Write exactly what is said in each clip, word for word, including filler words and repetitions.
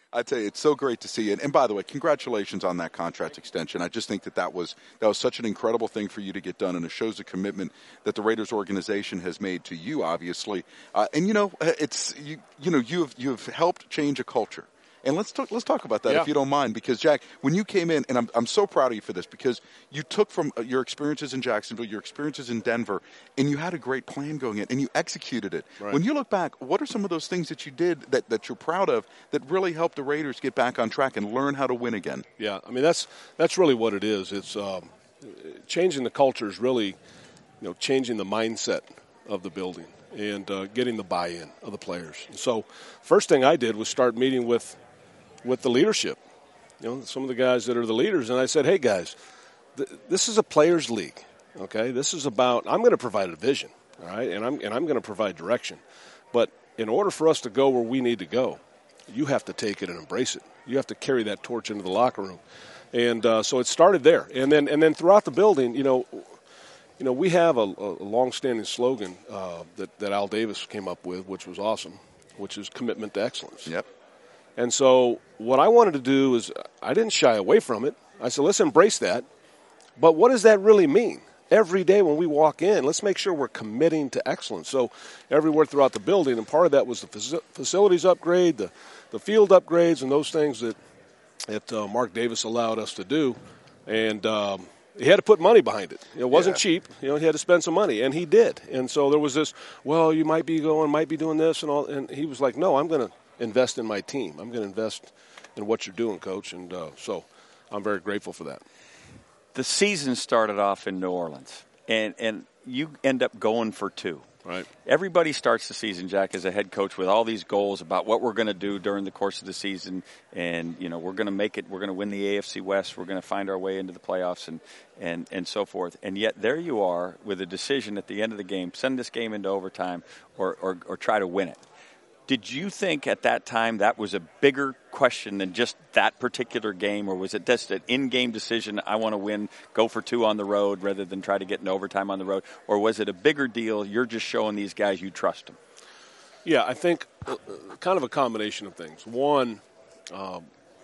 I tell you, it's so great to see you. And, and by the way, congratulations on that contract extension. I just think that that was that was such an incredible thing for you to get done, and it shows the commitment that the Raiders organization has made to you, obviously. Uh, and you know, it's you, you know you have you have helped change a culture. And let's talk, let's talk about that, yeah. if you don't mind, because, Jack, when you came in, and I'm, I'm so proud of you for this, because you took from your experiences in Jacksonville, your experiences in Denver, and you had a great plan going in, and you executed it. Right. When you look back, what are some of those things that you did that, that you're proud of that really helped the Raiders get back on track and learn how to win again? Yeah, I mean, that's that's really what it is. It's um, changing the culture is really, you know, changing the mindset of the building and uh, getting the buy-in of the players. And so first thing I did was start meeting with – with the leadership, you know, some of the guys that are the leaders. And I said, hey, guys, th- this is a players' league, okay? This is about – I'm going to provide a vision, all right, and I'm, and I'm going to provide direction. But in order for us to go where we need to go, you have to take it and embrace it. You have to carry that torch into the locker room. And uh, so it started there. And then and then throughout the building, you know, you know, we have a, a long-standing slogan uh, that, that Al Davis came up with, which was awesome, which is commitment to excellence. Yep. And so what I wanted to do is I didn't shy away from it. I said, let's embrace that. But what does that really mean? Every day when we walk in, let's make sure we're committing to excellence. So everywhere throughout the building, and part of that was the facilities upgrade, the, the field upgrades, and those things that, that uh, Mark Davis allowed us to do. And um, he had to put money behind it. It wasn't yeah. cheap. You know, he had to spend some money, and he did. And so there was this, well, you might be going, might be doing this and all. And he was like, no, I'm going to invest in my team. I'm going to invest in what you're doing, Coach. And uh, so I'm very grateful for that. The season started off in New Orleans, and, and you end up going for two. Right. Everybody starts the season, Jack, as a head coach with all these goals about what we're going to do during the course of the season. And, you know, we're going to make it. We're going to win the A F C West. We're going to find our way into the playoffs and, and, and so forth. And yet there you are with a decision at the end of the game, send this game into overtime or, or, or try to win it. Did you think at that time that was a bigger question than just that particular game, or was it just an in-game decision, I want to win, go for two on the road rather than try to get in overtime on the road, or was it a bigger deal, you're just showing these guys you trust them? Yeah, I think uh, kind of a combination of things. One, um,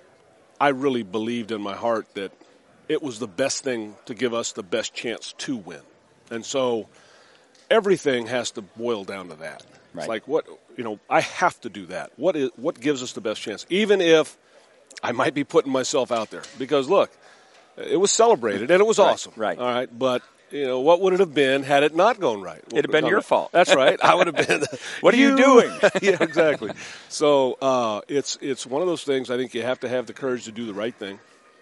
I really believed in my heart that it was the best thing to give us the best chance to win. And so everything has to boil down to that. Right. It's like, what, you know, I have to do that. What is what gives us the best chance? Even if I might be putting myself out there. Because, look, it was celebrated, and it was right, awesome. Right. All right. But, you know, what would it have been had it not gone right? It'd have been your fault. That's right. I would have been. What are you doing? Yeah, exactly. So uh, it's it's one of those things I think you have to have the courage to do the right thing.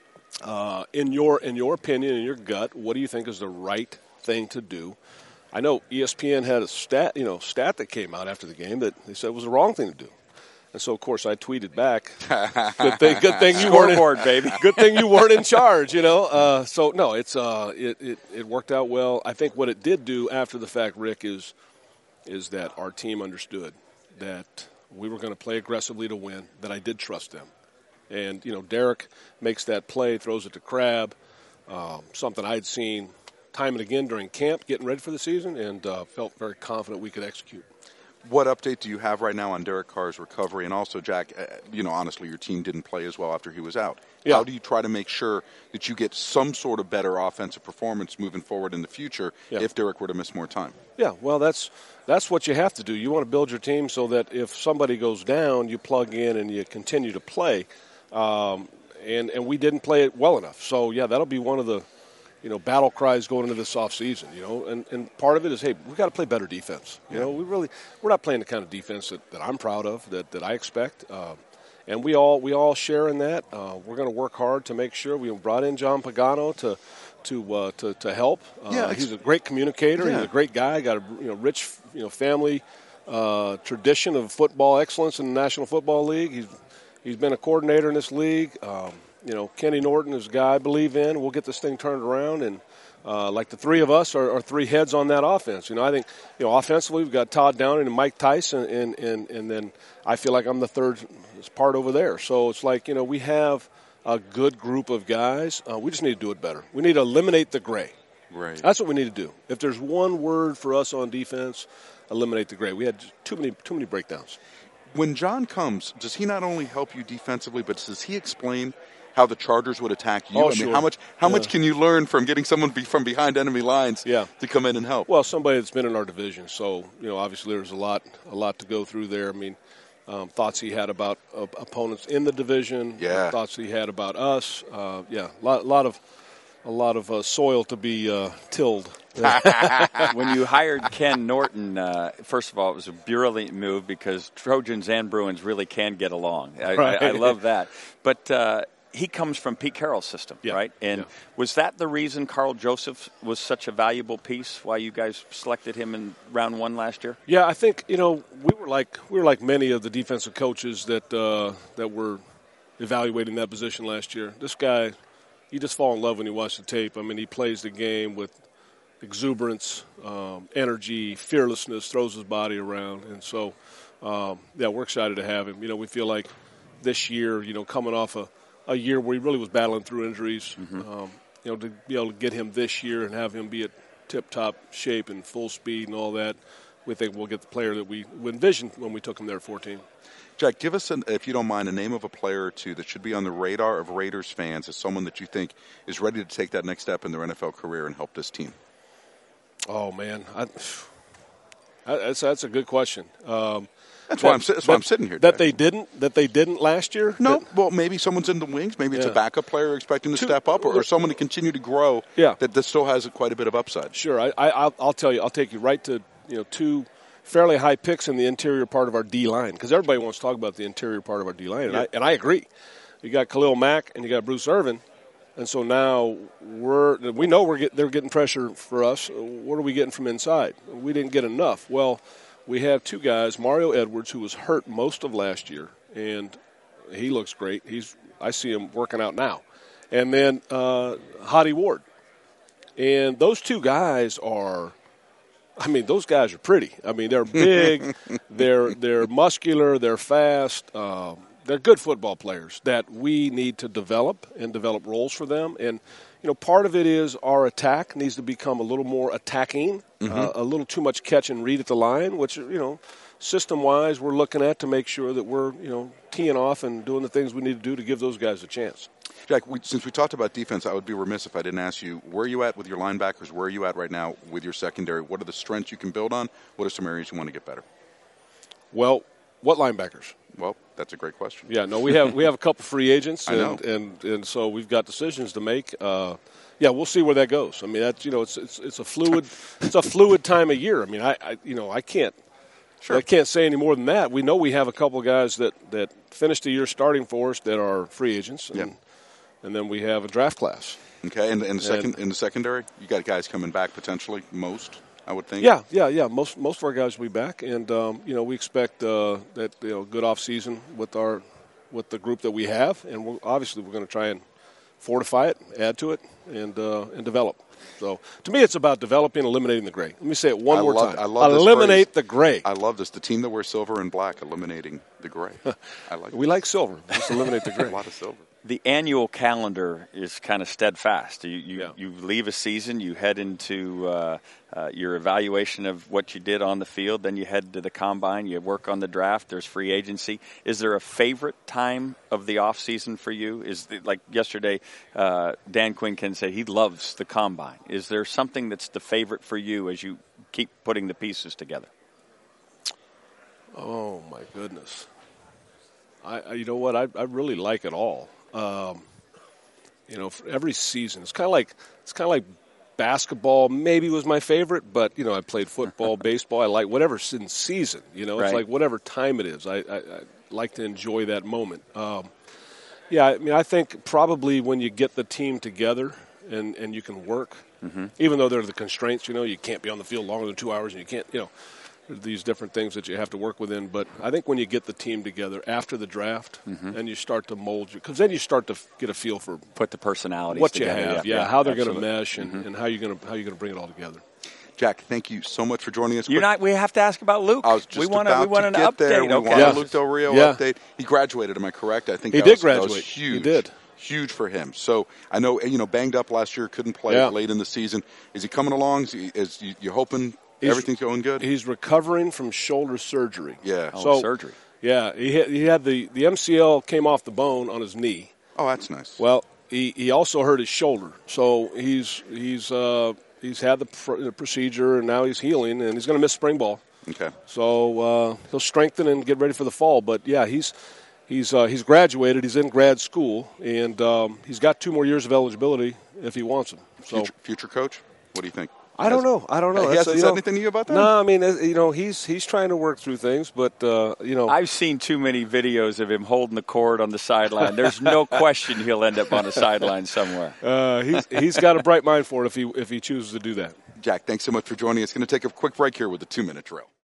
Uh, in your in your opinion, in your gut, what do you think is the right thing to do? I know E S P N had a stat, you know, stat that came out after the game that they said was the wrong thing to do. And so, of course, I tweeted back, good thing, good thing you weren't Scoreboard, baby. Good thing you weren't in charge, you know. Uh, so, no, it's uh, it, it it worked out well. I think what it did do after the fact, Rick, is is that our team understood that we were going to play aggressively to win, that I did trust them. And, you know, Derek makes that play, throws it to Crab, um, something I'd seen time and again during camp, getting ready for the season, and uh, felt very confident we could execute. What update do you have right now on Derek Carr's recovery? And also, Jack, uh, you know, honestly, your team didn't play as well after he was out. Yeah. How do you try to make sure that you get some sort of better offensive performance moving forward in the future yeah. if Derek were to miss more time? Yeah, well, that's that's what you have to do. You want to build your team so that if somebody goes down, you plug in and you continue to play. Um, and, and we didn't play it well enough. So, yeah, that'll be one of the, you know, battle cries going into this offseason, you know. And, and part of it is, hey, we've got to play better defense. You know, we really – we're not playing the kind of defense that, that I'm proud of, that, that I expect. Uh, and we all we all share in that. Uh, we're going to work hard to make sure. We brought in John Pagano to to uh, to, to help. Uh, yeah, he's a great communicator. Yeah. He's a great guy. Got a you know rich you know family uh, tradition of football excellence in the National Football League. He's he's been a coordinator in this league. Um, you know, Kenny Norton is a guy I believe in. We'll get this thing turned around, and uh, like the three of us are, are three heads on that offense. You know, I think you know offensively we've got Todd Downing and Mike Tyson, and and and then I feel like I'm the third part over there. So it's like you know we have a good group of guys. Uh, we just need to do it better. We need to eliminate the gray. Right. That's what we need to do. If there's one word for us on defense, eliminate the gray. We had too many too many breakdowns. when John comes, does he not only help you defensively, but does he explain how the Chargers would attack you? Oh, I mean, sure. how much how yeah. much can you learn from getting someone be, from behind enemy lines yeah. to come in and help? Well, somebody that's been in our division, so you know, obviously there's a lot a lot to go through there. I mean, um, thoughts he had about uh, opponents in the division, yeah. thoughts he had about us. Uh, yeah, a lot, lot of a lot of uh, soil to be uh, tilled. When you hired Ken Norton, uh, first of all, it was a brilliant move because Trojans and Bruins really can get along. I, right. I, I love that. But uh, he comes from Pete Carroll's system, yeah. right? And yeah. was that the reason Carl Joseph was such a valuable piece? Why you guys selected him in round one last year? Yeah, I think you know we were like we were like many of the defensive coaches that uh, that were evaluating that position last year. This guy, you just fall in love when you watch the tape. I mean, he plays the game with exuberance, um, energy, fearlessness, throws his body around, and so um, yeah, we're excited to have him. You know, we feel like this year, you know, coming off a a year where he really was battling through injuries, mm-hmm. um, you know, to be able to get him this year and have him be at tip-top shape and full speed and all that, we think we'll get the player that we envisioned when we took him there at fourteen. Jack, give us, an, if you don't mind, a name of a player or two that should be on the radar of Raiders fans as someone that you think is ready to take that next step in their N F L career and help this team. Oh, man. I, that's, that's a good question. Um, That's that, why I'm that's that, why I'm sitting here. That Jack. they didn't that they didn't last year. No, that, well, maybe someone's in the wings. Maybe it's yeah. a backup player expecting to Two, step up, or, or someone to continue to grow. Yeah. that, that still has quite a bit of upside. Sure, I, I, I'll, I'll tell you. I'll take you right to you know two fairly high picks in the interior part of our D line because everybody wants to talk about the interior part of our D line, and yeah. I and I agree. You got Khalil Mack and you got Bruce Irvin, and so now we're we know we're get, they're getting pressure for us. What are we getting from inside? We didn't get enough. Well. We have two guys, Mario Edwards, who was hurt most of last year, and he looks great. He's I see him working out now. And then uh, Hottie Ward. And those two guys are, I mean, those guys are pretty. I mean, they're big, they're they're muscular, they're fast. Um, they're good football players that we need to develop and develop roles for them. And, you know, part of it is our attack needs to become a little more attacking, mm-hmm. uh, a little too much catch and read at the line, which, you know, system-wise we're looking at to make sure that we're, you know, teeing off and doing the things we need to do to give those guys a chance. Jack, we, since we talked about defense, I would be remiss if I didn't ask you, where are you at with your linebackers? Where are you at right now with your secondary? What are the strengths you can build on? What are some areas you want to get better? Well, what linebackers? Well, that's a great question. Yeah, no, we have we have a couple free agents, and, I know. and and so we've got decisions to make. Uh, yeah, we'll see where that goes. I mean, that's you know, it's it's it's a fluid it's a fluid time of year. I mean, I, I you know I can't sure. I can't say any more than that. We know we have a couple of guys that, that finished the year starting for us that are free agents, and, yep. and then we have a draft class. Okay, and, and the second and, in the secondary, you got guys coming back potentially. Most, I would think. Yeah, yeah, yeah. Most most of our guys will be back, and um, you know we expect uh, that you know good off season with our with the group that we have, and we'll, obviously we're going to try and fortify it, add to it, and uh, and develop. So to me, it's about developing, eliminating the gray. Let me say it one I more love, time. I love Eliminate this the gray. I love this. The team that wears silver and black, eliminating the gray. I like. We like silver. Just eliminate the gray. A lot of silver. The annual calendar is kind of steadfast. You you, yeah. you leave a season, you head into uh, uh, your evaluation of what you did on the field, then you head to the combine, you work on the draft, there's free agency. Is there a favorite time of the off season for you? Is the, like yesterday, uh, Dan Quinn said he loves the combine. Is there something that's the favorite for you as you keep putting the pieces together? Oh my goodness! I, I you know what I I really like it all. Um, you know, for every season, it's kind of like it's kind of like basketball. Maybe was my favorite, but you know, I played football, baseball. I like whatever's in season. You know, it's right. like whatever time it is. I, I, I like to enjoy that moment. Um, yeah, I mean, I think probably when you get the team together and, and you can work, mm-hmm. even though there are the constraints. You know, you can't be on the field longer than two hours, and you can't. You know. These different things that you have to work within. But I think when you get the team together after the draft mm-hmm. and you start to mold you, because then you start to get a feel for put the personalities what together. you have, yeah, yeah, yeah how they're absolutely. going to mesh and, mm-hmm. and how you're going to how you're going to bring it all together. Jack, thank you so much for joining us. You're not. We have to ask about Luke. I was just we want about we want to an get update. there. We okay. want Yeah. a Luke Del Rio yeah. update. He graduated. Am I correct? I think he that did was, graduate. That was huge. He did. Huge for him. So I know you know banged up last year, couldn't play yeah. late in the season. Is he coming along? Is, he, is you, you hoping? He's, Everything's going good? He's recovering from shoulder surgery. Yeah. Oh, so, surgery. Yeah, he had, he had the, the M C L came off the bone on his knee. Oh, that's nice. Well, he, he also hurt his shoulder, so he's he's uh, he's had the, pr- the procedure, and now he's healing, and he's going to miss spring ball. Okay. So uh, he'll strengthen and get ready for the fall. But yeah, he's he's uh, he's graduated. He's in grad school, and um, he's got two more years of eligibility if he wants them. So future, future coach, what do you think? I don't know. I don't know. He That's, hasn't you said know, anything to you about that? No, I mean, you know, he's he's trying to work through things, but uh, you know, I've seen too many videos of him holding the cord on the sideline. There's no question he'll end up on a sideline somewhere. Uh, he's he's got a bright mind for it if he if he chooses to do that. Jack, thanks so much for joining us. Going to take a quick break here with the two-minute drill.